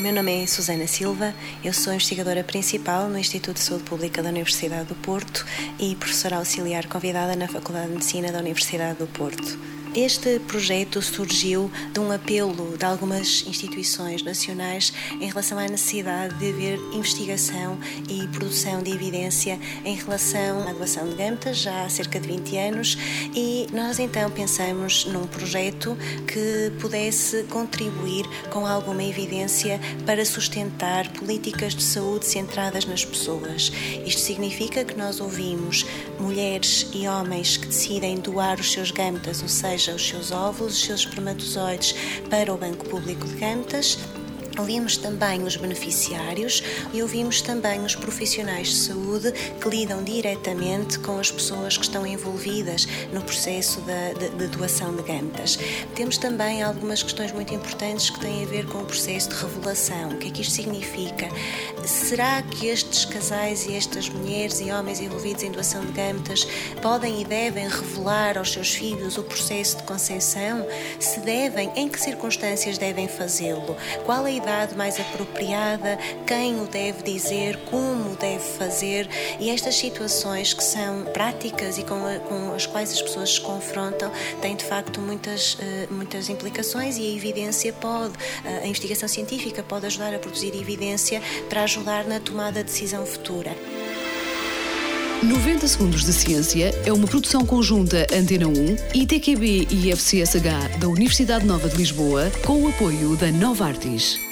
meu nome é Susana Silva, eu sou investigadora principal no Instituto de Saúde Pública da Universidade do Porto e professora auxiliar convidada na Faculdade de Medicina da Universidade do Porto. Este projeto surgiu de um apelo de algumas instituições nacionais em relação à necessidade de haver investigação e produção de evidência em relação à doação de gametas já há cerca de 20 anos e nós então pensamos num projeto que pudesse contribuir com alguma evidência para sustentar políticas de saúde centradas nas pessoas. Isto significa que nós ouvimos mulheres e homens que decidem doar os seus gametas, ou seja, os seus óvulos, os seus espermatozoides para o Banco Público de Gametas. Ouvimos também os beneficiários e ouvimos também os profissionais de saúde que lidam diretamente com as pessoas que estão envolvidas no processo de doação de gametas. Temos também algumas questões muito importantes que têm a ver com o processo de revelação. O que é que isto significa? Será que estes casais e estas mulheres e homens envolvidos em doação de gametas podem e devem revelar aos seus filhos o processo de conceição? Se devem, em que circunstâncias devem fazê-lo? Qual é a idade mais apropriada, quem o deve dizer, como o deve fazer, e estas situações que são práticas e com as quais as pessoas se confrontam têm de facto muitas implicações e a evidência a investigação científica pode ajudar a produzir evidência para ajudar na tomada de decisão futura. 90 Segundos de Ciência é uma produção conjunta Antena 1, ITQB e FCSH da Universidade Nova de Lisboa, com o apoio da Novartis.